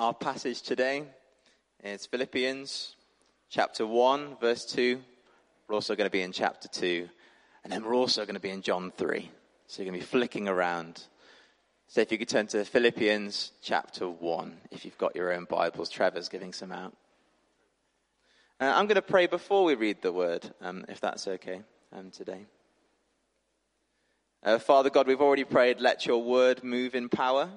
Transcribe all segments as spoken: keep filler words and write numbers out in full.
Our passage today is Philippians chapter one, verse two. We're also going to be in chapter two. And then we're also going to be in John three. So you're going to be flicking around. So if you could turn to Philippians chapter one, if you've got your own Bibles. Trevor's giving some out. Uh, I'm going to pray before we read the word, um, if that's okay, um, today. Uh, Father God, we've already prayed, let your word move in power.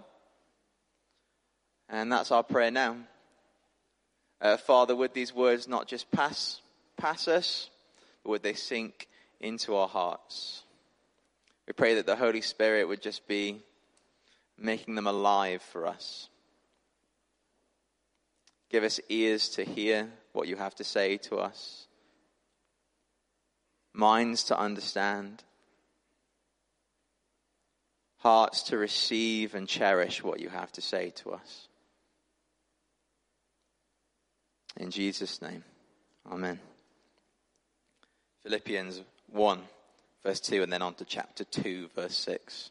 And that's our prayer now. Uh, Father, would these words not just pass, pass us, but would they sink into our hearts? We pray that the Holy Spirit would just be making them alive for us. Give us ears to hear what you have to say to us. Minds to understand. Hearts to receive and cherish what you have to say to us. In Jesus' name, amen. Philippians one, verse two, and then on to chapter two, verse six.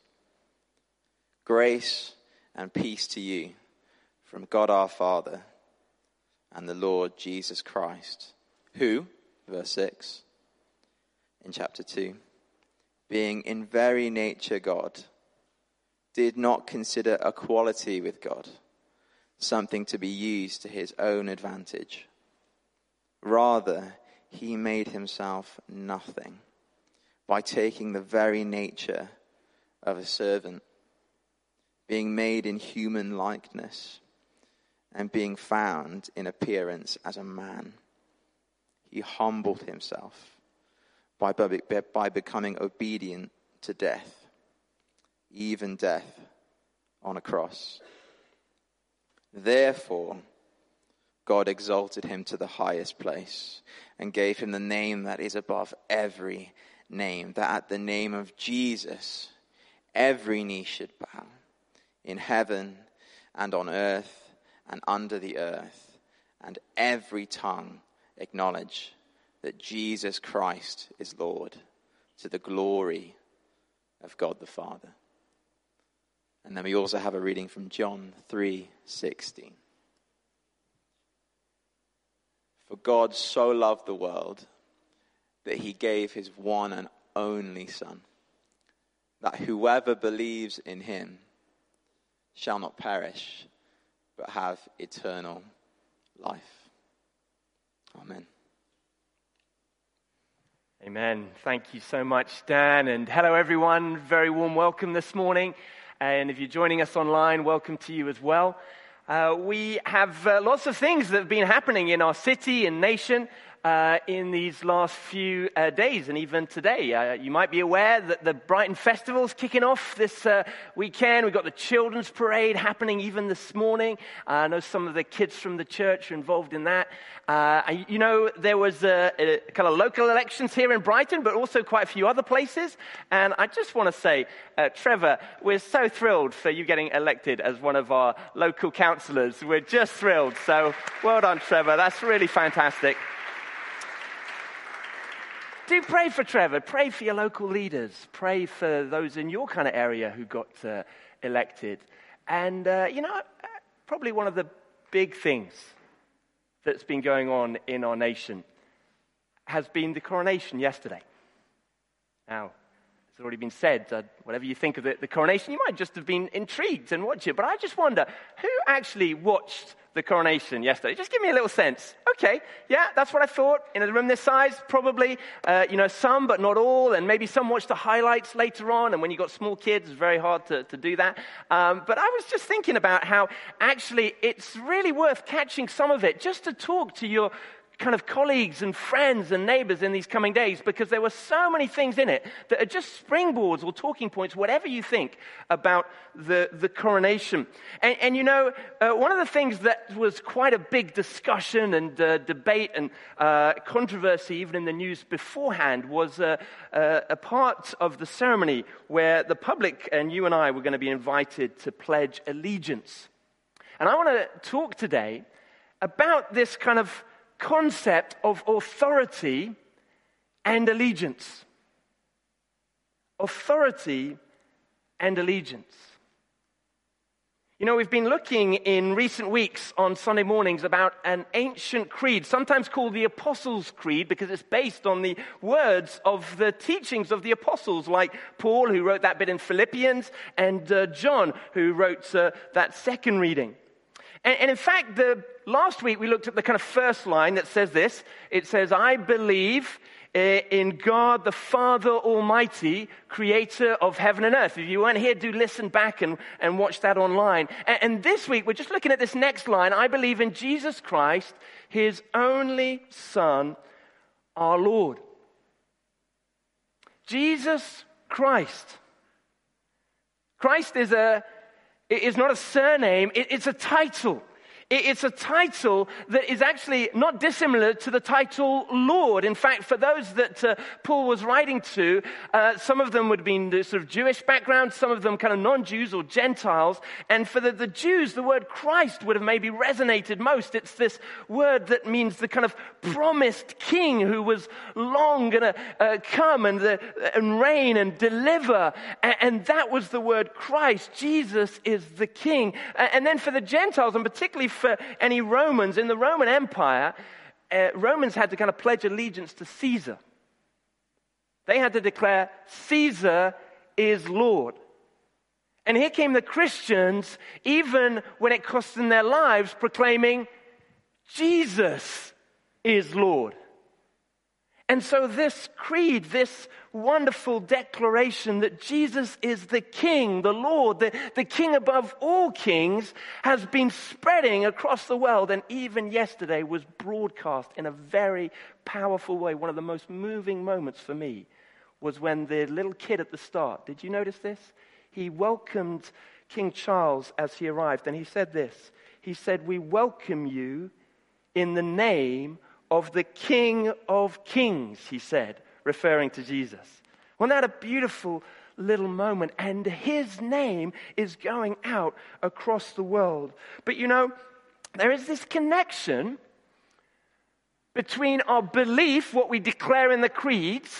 Grace and peace to you from God our Father and the Lord Jesus Christ, who, verse six, in chapter two, being in very nature God, did not consider equality with God something to be used to his own advantage. Rather, he made himself nothing by taking the very nature of a servant, being made in human likeness, and being found in appearance as a man. He humbled himself by, by becoming obedient to death, even death on a cross. Therefore, God exalted him to the highest place and gave him the name that is above every name, that at the name of Jesus, every knee should bow, in heaven and on earth and under the earth, and every tongue acknowledge that Jesus Christ is Lord, to the glory of God the Father. And then we also have a reading from John three sixteen. For God so loved the world that he gave his one and only Son, that whoever believes in him shall not perish, but have eternal life. Amen. Amen. Thank you so much, Dan. And hello, everyone. Very warm welcome this morning. And if you're joining us online, welcome to you as well. Uh, we have uh, lots of things that have been happening in our city and nation uh, in these last few uh, days and even today. Uh, you might be aware that the Brighton Festival is kicking off this uh, weekend. We've got the Children's Parade happening even this morning. Uh, I know some of the kids from the church are involved in that. Uh, you know, there was a, a kind of local elections here in Brighton, but also quite a few other places. And I just want to say, uh, Trevor, we're so thrilled for you getting elected as one of our local councillors. We're just thrilled. So well done, Trevor. That's really fantastic. Do pray for Trevor. Pray for your local leaders. Pray for those in your kind of area who got uh, elected. And, uh, you know, probably one of the big things that's been going on in our nation has been the coronation yesterday. Now, it's already been said, uh, whatever you think of the, the coronation, you might just have been intrigued and watch it. But I just wonder, who actually watched the coronation yesterday? Just give me a little sense. Okay, yeah, that's what I thought. In a room this size, probably, uh, you know, some, but not all. And maybe some watched the highlights later on. And when you got small kids, it's very hard to, to do that. Um, but I was just thinking about how actually it's really worth catching some of it just to talk to your kind of colleagues and friends and neighbors in these coming days, because there were so many things in it that are just springboards or talking points, whatever you think about the, the coronation. And, and you know, uh, one of the things that was quite a big discussion and uh, debate and uh, controversy, even in the news beforehand, was uh, uh, a part of the ceremony where the public and you and I were going to be invited to pledge allegiance. And I want to talk today about this kind of concept of authority and allegiance. Authority and allegiance. You know, we've been looking in recent weeks on Sunday mornings about an ancient creed, sometimes called the Apostles' Creed, because it's based on the words of the teachings of the apostles, like Paul, who wrote that bit in Philippians, and uh, John, who wrote uh, that second reading. And, and in fact, the last week we looked at the kind of first line that says this. It says, I believe in God the Father Almighty, creator of heaven and earth. If you weren't here, do listen back and, and watch that online. And, and this week, we're just looking at this next line. I believe in Jesus Christ, his only Son, our Lord. Jesus Christ. Christ is a is not a surname, it, it's a title. It's a title that is actually not dissimilar to the title Lord. In fact, for those that uh, Paul was writing to, uh, some of them would have been the sort of Jewish background, some of them kind of non-Jews or Gentiles. And for the, the Jews, the word Christ would have maybe resonated most. It's this word that means the kind of promised king who was long going to uh, come and, the, and reign and deliver. And, and that was the word Christ. Jesus is the king. And then for the Gentiles, and particularly for any Romans, in the Roman Empire, uh, Romans had to kind of pledge allegiance to Caesar. They had to declare, Caesar is Lord. And here came the Christians, even when it cost them their lives, proclaiming, Jesus is Lord. And so this creed, this wonderful declaration that Jesus is the King, the Lord, the, the King above all kings, has been spreading across the world, and even yesterday was broadcast in a very powerful way. One of the most moving moments for me was when the little kid at the start, did you notice this? He welcomed King Charles as he arrived, and he said this. He said, we welcome you in the name of the King of Kings, he said, referring to Jesus. Wasn't that a beautiful little moment? And his name is going out across the world. But you know, there is this connection between our belief, what we declare in the creeds,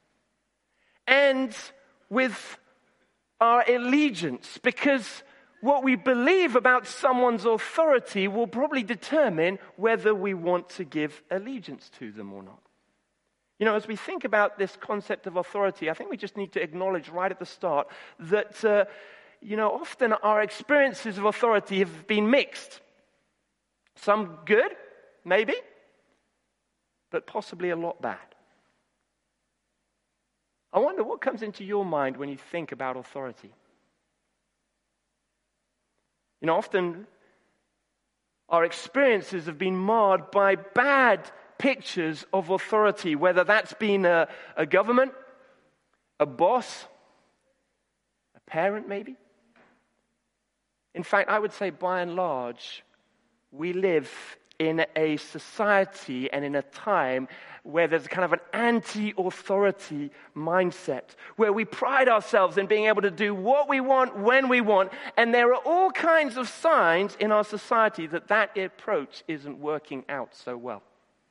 and with our allegiance, because what we believe about someone's authority will probably determine whether we want to give allegiance to them or not. You know, as we think about this concept of authority, I think we just need to acknowledge right at the start that, uh, you know, often our experiences of authority have been mixed. Some good, maybe, but possibly a lot bad. I wonder what comes into your mind when you think about authority. You know, often our experiences have been marred by bad pictures of authority, whether that's been a, a government, a boss, a parent maybe. In fact, I would say by and large, we live in a society and in a time where there's kind of an anti-authority mindset, where we pride ourselves in being able to do what we want when we want, and there are all kinds of signs in our society that that approach isn't working out so well.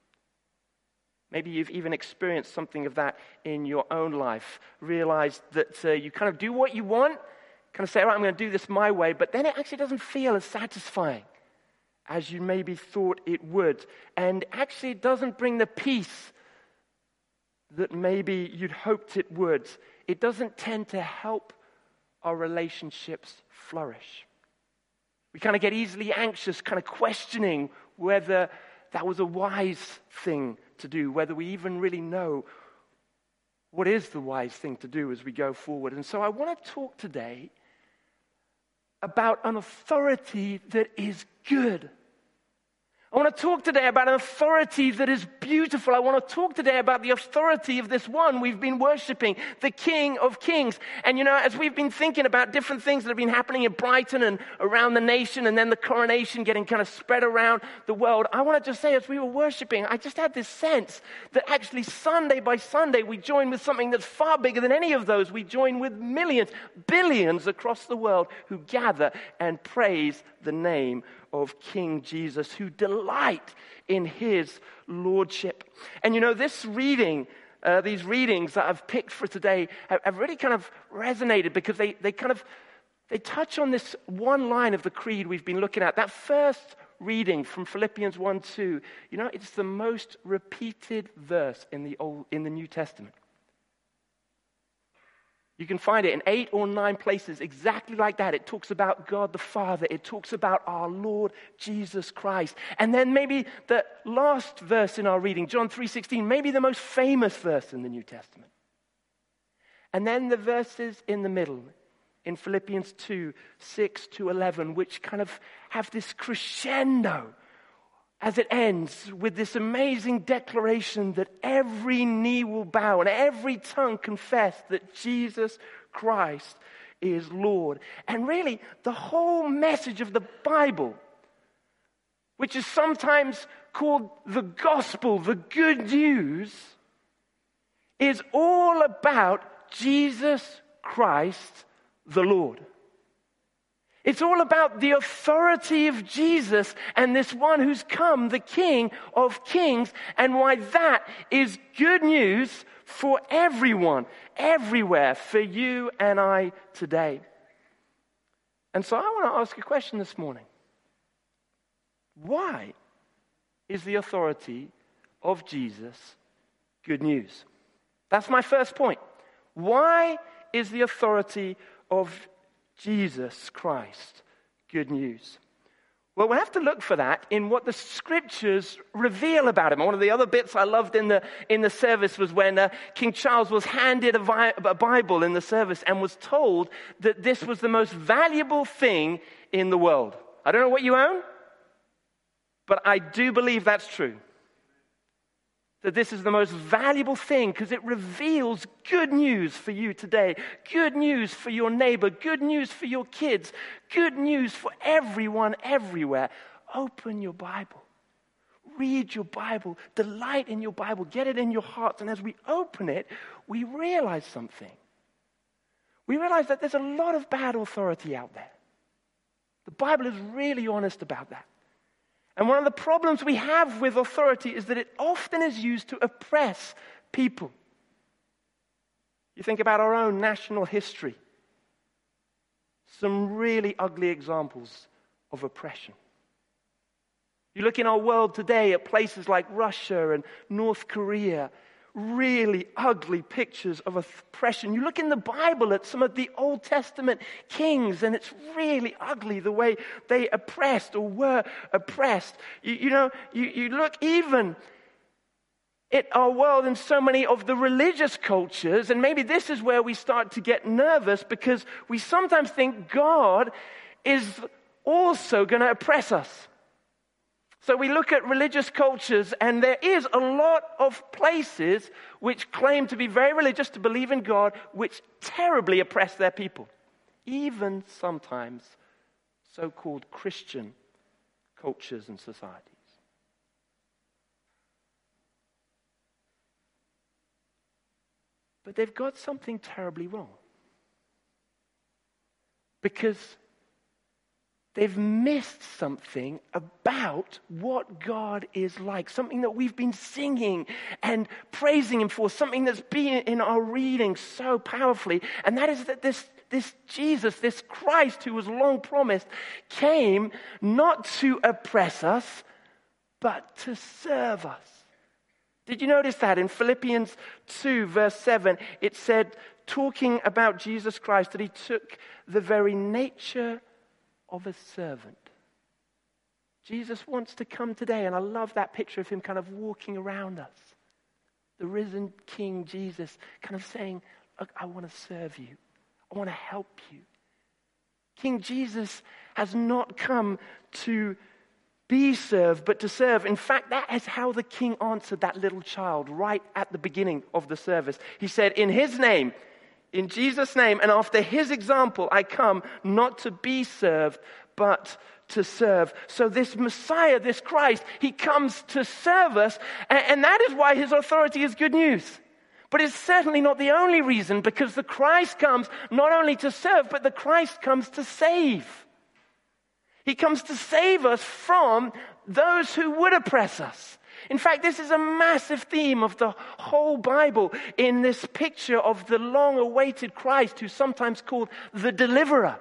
Maybe you've even experienced something of that in your own life, realized that uh, you kind of do what you want, kind of say, all right, I'm going to do this my way, but then it actually doesn't feel as satisfying as you maybe thought it would. And actually it doesn't bring the peace that maybe you'd hoped it would. It doesn't tend to help our relationships flourish. We kind of get easily anxious, kind of questioning whether that was a wise thing to do, whether we even really know what is the wise thing to do as we go forward. And so I want to talk today about an authority that is good. I want to talk today about an authority that is beautiful. I want to talk today about the authority of this one we've been worshiping, the King of Kings. And you know, as we've been thinking about different things that have been happening in Brighton and around the nation, and then the coronation getting kind of spread around the world, I want to just say, as we were worshiping, I just had this sense that actually Sunday by Sunday we join with something that's far bigger than any of those. We join with millions, billions across the world who gather and praise the name of King Jesus, who delight in his lordship. And you know, this reading, uh, these readings that I've picked for today have, have really kind of resonated, because they, they kind of, they touch on this one line of the creed we've been looking at. That first reading from Philippians one two, you know, it's the most repeated verse in the Old, in the New Testament. You can find it in eight or nine places exactly like that. It talks about God the Father. It talks about our Lord Jesus Christ. And then maybe the last verse in our reading, John three sixteen, maybe the most famous verse in the New Testament. And then the verses in the middle, in Philippians two, six to eleven, which kind of have this crescendo as it ends with this amazing declaration that every knee will bow and every tongue confess that Jesus Christ is Lord. And really, the whole message of the Bible, which is sometimes called the gospel, the good news, is all about Jesus Christ the Lord. It's all about the authority of Jesus and this one who's come, the King of Kings, and why that is good news for everyone, everywhere, for you and I today. And so I want to ask a question this morning. Why is the authority of Jesus good news? That's my first point. Why is the authority of Jesus Christ good news? Well, we have to look for that in what the scriptures reveal about him. One of the other bits I loved in the in the service was when uh, King Charles was handed a, vi- a Bible in the service and was told that this was the most valuable thing in the world. I don't know what you own, but I do believe that's true. That this is the most valuable thing because it reveals good news for you today, good news for your neighbor, good news for your kids, good news for everyone everywhere. Open your Bible. Read your Bible. Delight in your Bible. Get it in your hearts. And as we open it, we realize something. We realize that there's a lot of bad authority out there. The Bible is really honest about that. And one of the problems we have with authority is that it often is used to oppress people. You think about our own national history. Some really ugly examples of oppression. You look in our world today at places like Russia and North Korea, really ugly pictures of oppression. You look in the Bible at some of the Old Testament kings, and it's really ugly the way they oppressed or were oppressed. You, you know, you, you look even at our world in so many of the religious cultures, and maybe this is where we start to get nervous because we sometimes think God is also going to oppress us. So we look at religious cultures, and there is a lot of places which claim to be very religious, to believe in God, which terribly oppress their people. Even sometimes so-called Christian cultures and societies. But they've got something terribly wrong. Because they've missed something about what God is like, something that we've been singing and praising him for, something that's been in our reading so powerfully, and that is that this, this Jesus, this Christ who was long promised, came not to oppress us, but to serve us. Did you notice that in Philippians two, verse seven, it said, talking about Jesus Christ, that he took the very nature of a servant. Jesus wants to come today, and I love that picture of him kind of walking around us. The risen King Jesus kind of saying, look, I want to serve you. I want to help you. King Jesus has not come to be served, but to serve. In fact, that is how the king answered that little child right at the beginning of the service. He said, in his name, in Jesus' name, and after his example, I come not to be served, but to serve. So this Messiah, this Christ, he comes to serve us, and, and that is why his authority is good news. But it's certainly not the only reason, because the Christ comes not only to serve, but the Christ comes to save. He comes to save us from those who would oppress us. In fact, this is a massive theme of the whole Bible in this picture of the long-awaited Christ, who's sometimes called the deliverer.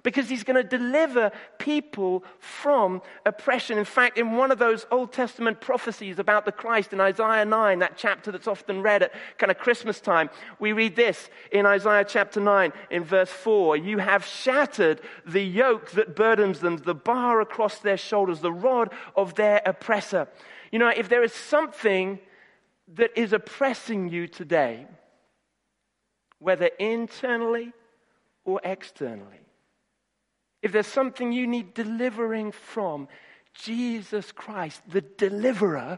because he's going to deliver people from oppression. In fact, in one of those Old Testament prophecies about the Christ in Isaiah nine, that chapter that's often read at kind of Christmas time, we read this in Isaiah chapter nine in verse four. You have shattered the yoke that burdens them, the bar across their shoulders, the rod of their oppressor. You know, if there is something that is oppressing you today, whether internally or externally, if there's something you need delivering from, Jesus Christ, the deliverer,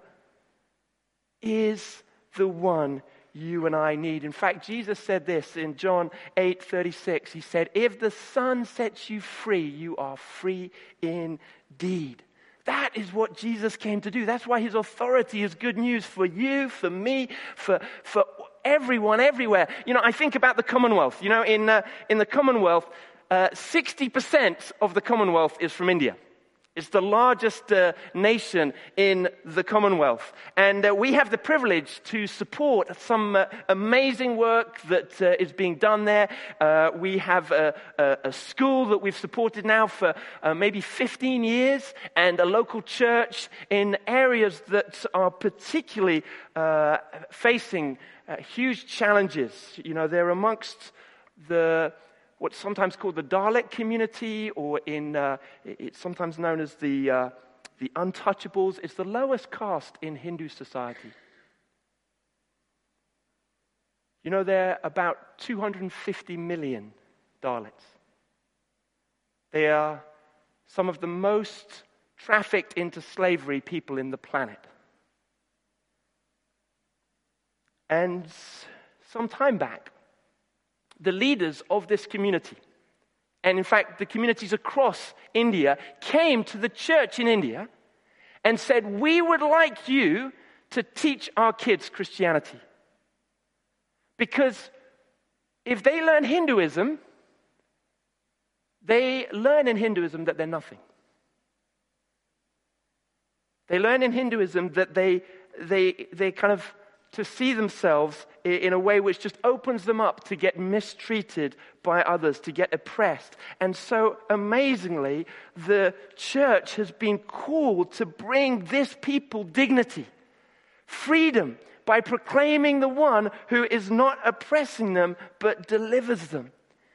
is the one you and I need. In fact, Jesus said this in John eight thirty-six. He said, if the Son sets you free, you are free indeed. That is what Jesus came to do. That's why his authority is good news for you, for me, for for everyone, everywhere. You know, I think about the Commonwealth. You know, in uh, in the Commonwealth, uh, sixty percent of the Commonwealth is from India. It's the largest uh, nation in the Commonwealth. And uh, we have the privilege to support some uh, amazing work that uh, is being done there. Uh, we have a, a, a school that we've supported now for uh, maybe fifteen years, and a local church in areas that are particularly uh, facing uh, huge challenges. You know, they're amongst the what's sometimes called the Dalit community, or in uh, it's sometimes known as the uh, the untouchables. It's the lowest caste in Hindu society. You know, there are about two hundred fifty million Dalits. They are some of the most trafficked into slavery people in the planet. And some time back, the leaders of this community, and in fact the communities across India, came to the church in India and said, we would like you to teach our kids Christianity. Because if they learn Hinduism, they learn in Hinduism that they're nothing. They learn in Hinduism that they they they kind of to see themselves in a way which just opens them up to get mistreated by others, to get oppressed. And so amazingly, the church has been called to bring this people dignity, freedom, by proclaiming the one who is not oppressing them, but delivers them.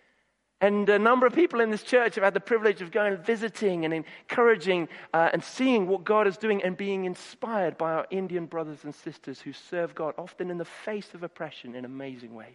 And a number of people in this church have had the privilege of going and visiting and encouraging uh, and seeing what God is doing and being inspired by our Indian brothers and sisters who serve God, often in the face of oppression, in amazing ways.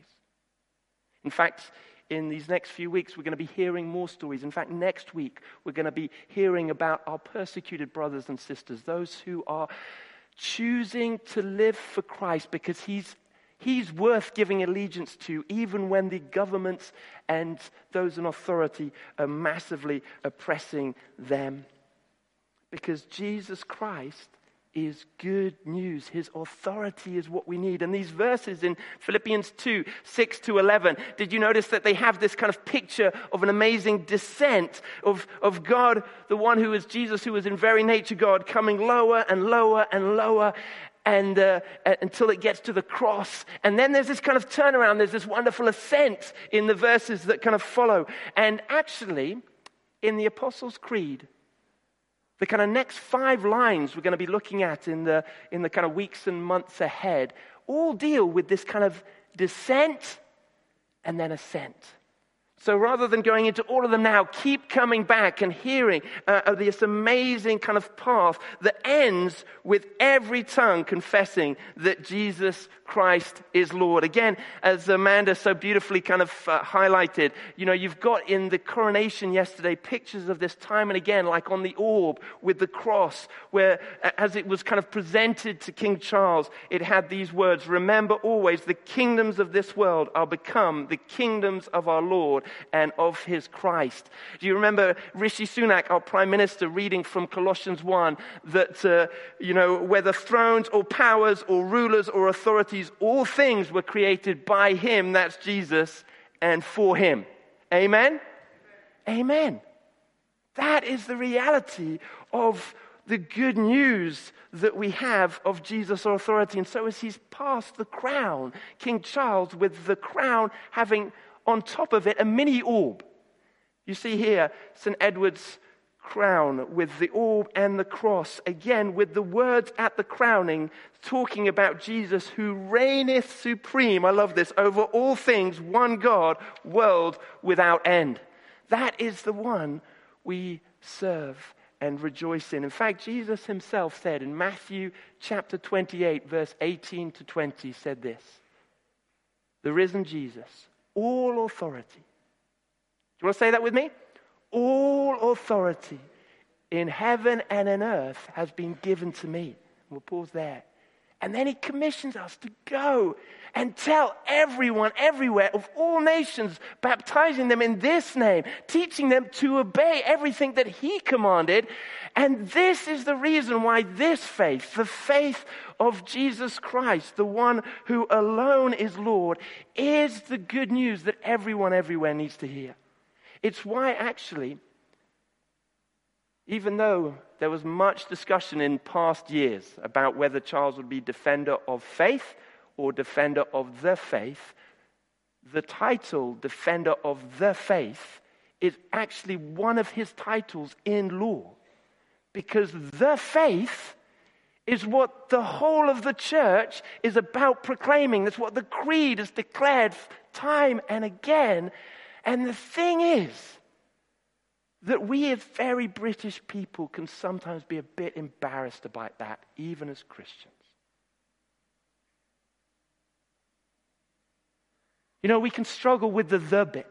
In fact, in these next few weeks, we're going to be hearing more stories. In fact, next week, we're going to be hearing about our persecuted brothers and sisters, those who are choosing to live for Christ because He's He's worth giving allegiance to, even when the governments and those in authority are massively oppressing them. Because Jesus Christ is good news. His authority is what we need. And these verses in Philippians two, six to eleven, did you notice that they have this kind of picture of an amazing descent of, of God, the one who is Jesus, who is in very nature God, coming lower and lower and lower, and uh, until it gets to the cross. And then there's this kind of turnaround. There's this wonderful ascent in the verses that kind of follow. And actually, in the Apostles' Creed, the kind of next five lines we're going to be looking at in the in the kind of weeks and months ahead all deal with this kind of descent and then ascent. So rather than going into all of them now, keep coming back and hearing uh, of this amazing kind of path that ends with every tongue confessing that Jesus Christ is Lord. Again, as Amanda so beautifully kind of uh, highlighted, you know, you've got in the coronation yesterday pictures of this time and again, like on the orb with the cross, where as it was kind of presented to King Charles, it had these words, remember always the kingdoms of this world are become the kingdoms of our Lord and of his Christ. Do you remember Rishi Sunak, our Prime Minister, reading from Colossians one that, uh, you know, whether thrones or powers or rulers or authorities, all things were created by him, that's Jesus, and for him. Amen? Amen. That is the reality of the good news that we have of Jesus' authority. And so as he's passed the crown, King Charles, with the crown having on top of it a mini orb. You see here Saint Edward's crown with the orb and the cross, again with the words at the crowning talking about Jesus who reigneth supreme, I love this, over all things, one God, world without end. That is the one we serve and rejoice in. In fact, Jesus himself said in Matthew chapter twenty-eight, verse eighteen to twenty, said this, the risen Jesus, all authority. Do you want to say that with me? All authority in heaven and in earth has been given to me. We'll pause there. And then he commissions us to go and tell everyone everywhere of all nations, baptizing them in this name, teaching them to obey everything that he commanded. And this is the reason why this faith, the faith of Jesus Christ, the one who alone is Lord, is the good news that everyone everywhere needs to hear. It's why actually, even though there was much discussion in past years about whether Charles would be defender of faith or defender of the faith, the title defender of the faith is actually one of his titles in law. Because the faith is what the whole of the church is about proclaiming. That's what the creed has declared time and again. And the thing is that we as very British people can sometimes be a bit embarrassed about that, even as Christians. You know, we can struggle with the the bit.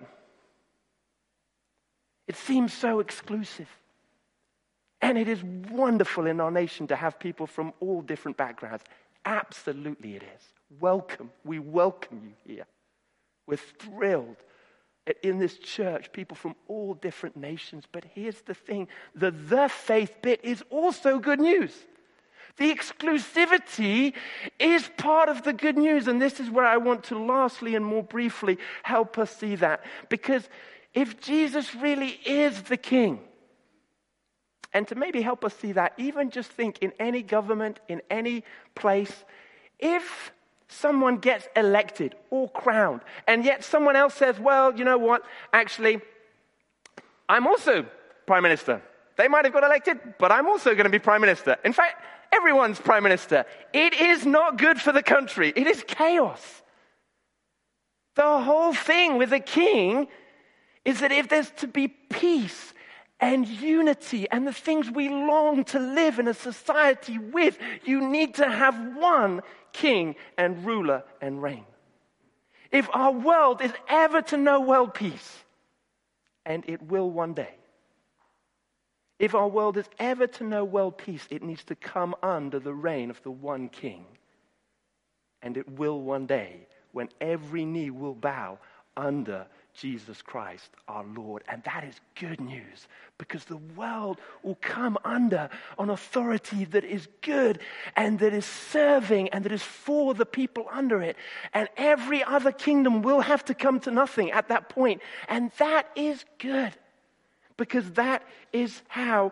It seems so exclusive. And it is wonderful in our nation to have people from all different backgrounds. Absolutely it is. Welcome. We welcome you here. We're thrilled. In this church, people from all different nations. But here's the thing. The the faith bit is also good news. The exclusivity is part of the good news. And this is where I want to lastly and more briefly help us see that. Because if Jesus really is the king, and to maybe help us see that, even just think in any government, in any place, if someone gets elected or crowned, and yet someone else says, well, you know what, actually, I'm also prime minister. They might have got elected, but I'm also going to be prime minister. In fact, everyone's prime minister. It is not good for the country. It is chaos. The whole thing with a king is that if there's to be peace and unity and the things we long to live in a society with, you need to have one king and ruler and reign. If our world is ever to know world peace, and it will one day, if our world is ever to know world peace, it needs to come under the reign of the one king. And it will one day, when every knee will bow under Jesus Christ, our Lord. And that is good news, because the world will come under an authority that is good and that is serving and that is for the people under it. And every other kingdom will have to come to nothing at that point. And that is good, because that is how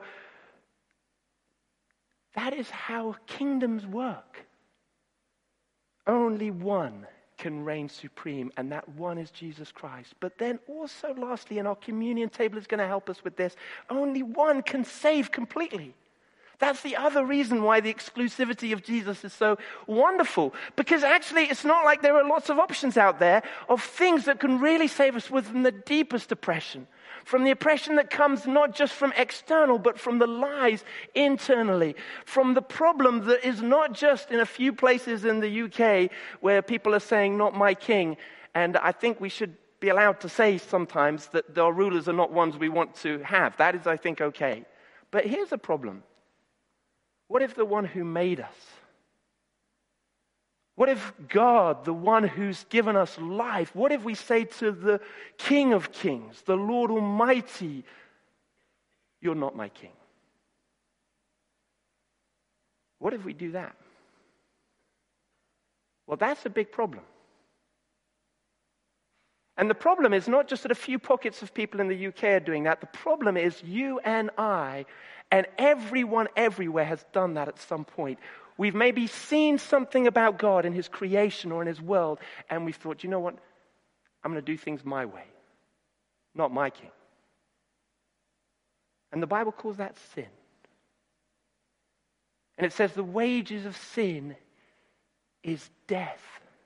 that is how kingdoms work. Only one can reign supreme, and that one is Jesus Christ. But then also, lastly, and our communion table is going to help us with this, only one can save completely. That's the other reason why the exclusivity of Jesus is so wonderful. Because actually, it's not like there are lots of options out there of things that can really save us from the deepest oppression. From the oppression that comes not just from external, but from the lies internally. From the problem that is not just in a few places in the U K where people are saying, not my king. And I think we should be allowed to say sometimes that our rulers are not ones we want to have. That is, I think, okay. But here's a problem. What if the one who made us, what if God, the one who's given us life, what if we say to the King of Kings, the Lord Almighty, you're not my king? What if we do that? Well, that's a big problem. And the problem is not just that a few pockets of people in the U K are doing that. The problem is you and I and everyone everywhere has done that at some point. We've maybe seen something about God in his creation or in his world, and we've thought, you know what? I'm going to do things my way, not my king. And the Bible calls that sin. And it says the wages of sin is death.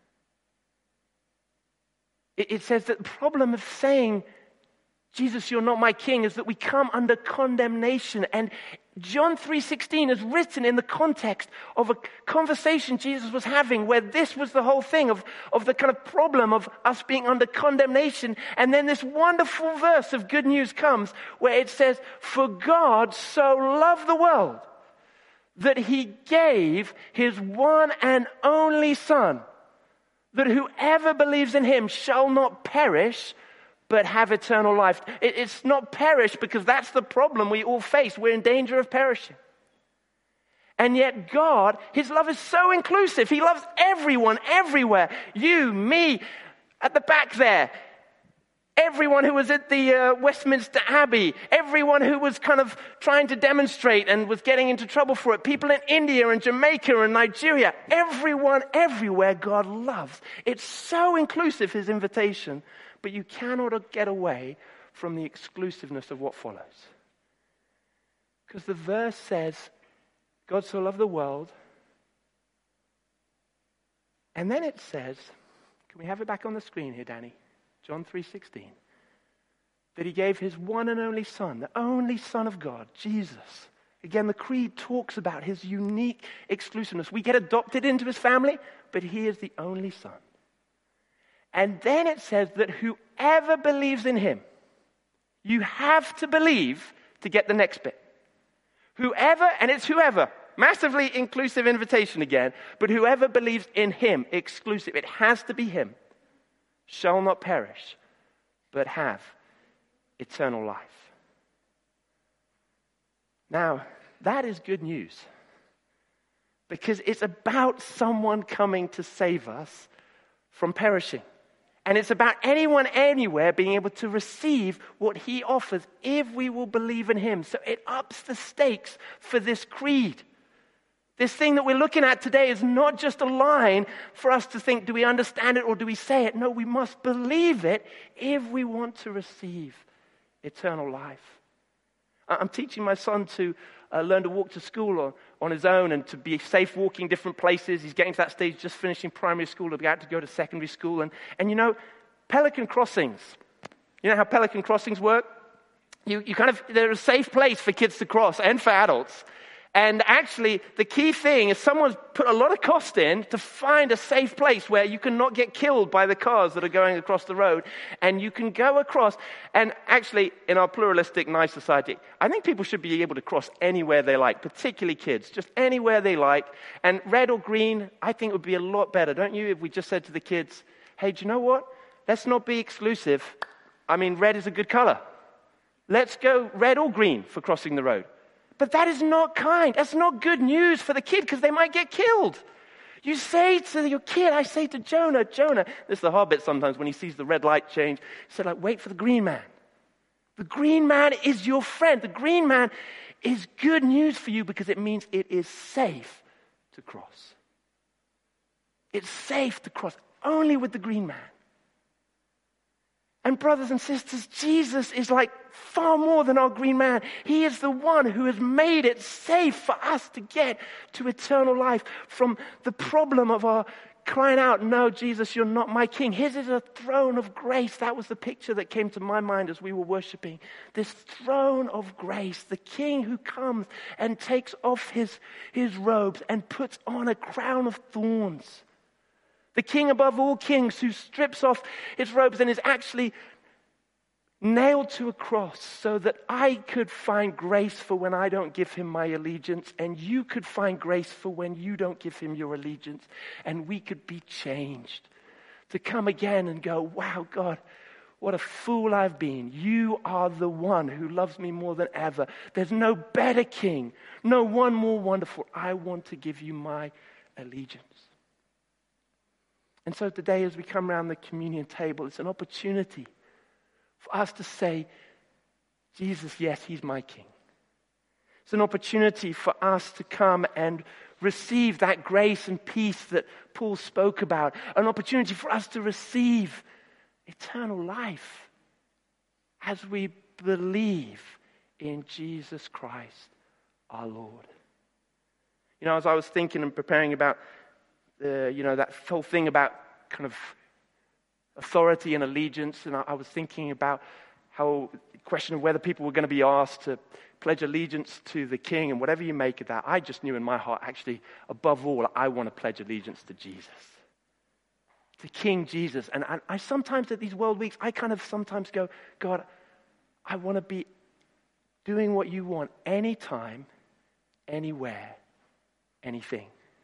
It, it says that the problem of saying, Jesus, you're not my king, is that we come under condemnation. And John three sixteen is written in the context of a conversation Jesus was having where this was the whole thing of, of the kind of problem of us being under condemnation. And then this wonderful verse of good news comes where it says, for God so loved the world that he gave his one and only Son, that whoever believes in him shall not perish, but have eternal life. It, it's not perish because that's the problem we all face. We're in danger of perishing. And yet God, his love is so inclusive. He loves everyone, everywhere. You, me, at the back there. Everyone who was at the uh, Westminster Abbey. Everyone who was kind of trying to demonstrate and was getting into trouble for it. People in India and Jamaica and Nigeria. Everyone, everywhere God loves. It's so inclusive, his invitation. But you cannot get away from the exclusiveness of what follows. Because the verse says, God so loved the world. And then it says, can we have it back on the screen here, Danny? John three sixteen. That he gave his one and only Son, the only Son of God, Jesus. Again, the creed talks about his unique exclusiveness. We get adopted into his family, but he is the only Son. And then it says that whoever believes in him, you have to believe to get the next bit. Whoever, and it's whoever, massively inclusive invitation again, but whoever believes in him, exclusive, it has to be him, shall not perish, but have eternal life. Now, that is good news, because it's about someone coming to save us from perishing. And it's about anyone, anywhere being able to receive what he offers if we will believe in him. So it ups the stakes for this creed. This thing that we're looking at today is not just a line for us to think, do we understand it or do we say it? No, we must believe it if we want to receive eternal life. I'm teaching my son to uh, learn to walk to school on, on his own and to be safe walking different places. He's getting to that stage, just finishing primary school, about to go to secondary school. And, and you know, Pelican Crossings, you know how Pelican Crossings work? You, you kind of, they're a safe place for kids to cross and for adults. And actually, the key thing is someone's put a lot of cost in to find a safe place where you can not get killed by the cars that are going across the road. And you can go across. And actually, in our pluralistic, nice society, I think people should be able to cross anywhere they like, particularly kids, just anywhere they like. And red or green, I think would be a lot better, don't you, if we just said to the kids, hey, do you know what? Let's not be exclusive. I mean, red is a good color. Let's go red or green for crossing the road. But that is not kind. That's not good news for the kid because they might get killed. You say to your kid, I say to Jonah, Jonah, this is the hard bit sometimes when he sees the red light change. He said, like, wait for the green man. The green man is your friend. The green man is good news for you because it means it is safe to cross. It's safe to cross only with the green man. And brothers and sisters, Jesus is like far more than our green man. He is the one who has made it safe for us to get to eternal life from the problem of our crying out, no, Jesus, you're not my king. His is a throne of grace. That was the picture that came to my mind as we were worshiping. This throne of grace, the king who comes and takes off his, his robes and puts on a crown of thorns. The king above all kings who strips off his robes and is actually nailed to a cross so that I could find grace for when I don't give him my allegiance, and you could find grace for when you don't give him your allegiance, and we could be changed. To come again and go, wow, God, what a fool I've been. You are the one who loves me more than ever. There's no better king, no one more wonderful. I want to give you my allegiance. And so today as we come around the communion table, it's an opportunity for us to say, Jesus, yes, he's my king. It's an opportunity for us to come and receive that grace and peace that Paul spoke about. An opportunity for us to receive eternal life as we believe in Jesus Christ our Lord. You know, as I was thinking and preparing about the, you know, that whole thing about kind of authority and allegiance, and I, I was thinking about how the question of whether people were going to be asked to pledge allegiance to the king, and whatever you make of that, I just knew in my heart, actually, above all, I want to pledge allegiance to Jesus. To King Jesus. And I, I sometimes at these World Weeks, I kind of sometimes go, God, I want to be doing what you want anytime, anywhere, anything.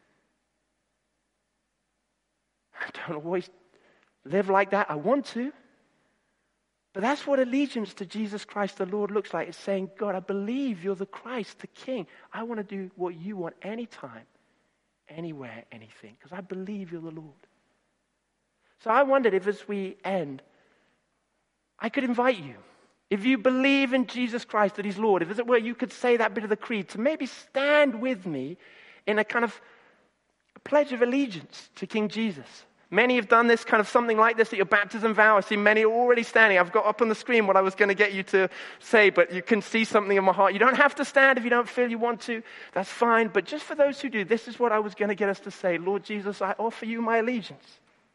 I don't always live like that. I want to. But that's what allegiance to Jesus Christ the Lord looks like. It's saying, God, I believe you're the Christ, the King. I want to do what you want anytime, anywhere, anything. Because I believe you're the Lord. So I wondered if as we end, I could invite you. If you believe in Jesus Christ that he's Lord, if as it were you could say that bit of the creed, to maybe stand with me in a kind of pledge of allegiance to King Jesus. Many have done this, kind of something like this at your baptism vow. I see many already standing. I've got up on the screen what I was going to get you to say, but you can see something in my heart. You don't have to stand if you don't feel you want to. That's fine. But just for those who do, this is what I was going to get us to say. Lord Jesus, I offer you my allegiance.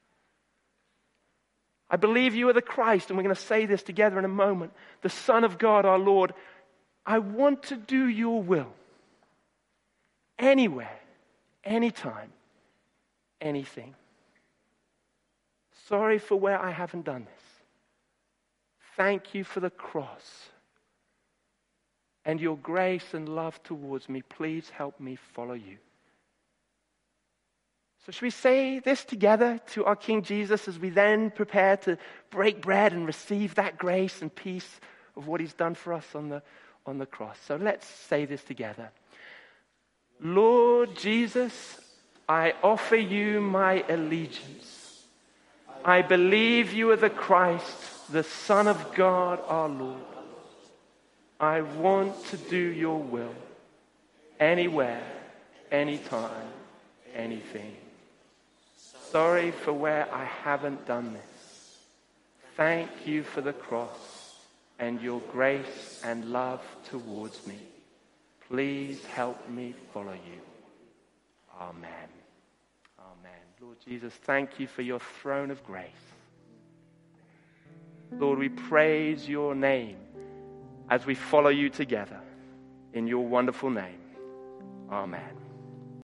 I believe you are the Christ, and we're going to say this together in a moment. The Son of God, our Lord. I want to do your will. Anywhere, anytime, anything. Sorry for where I haven't done this. Thank you for the cross and your grace and love towards me. Please help me follow you. So should we say this together to our King Jesus as we then prepare to break bread and receive that grace and peace of what he's done for us on the, on the cross? So let's say this together. Lord Jesus, I offer you my allegiance. I believe you are the Christ, the Son of God, our Lord. I want to do your will, anywhere, anytime, anything. Sorry for where I haven't done this. Thank you for the cross and your grace and love towards me. Please help me follow you. Amen. Amen. Lord Jesus, thank you for your throne of grace. Lord, we praise your name as we follow you together in your wonderful name. Amen.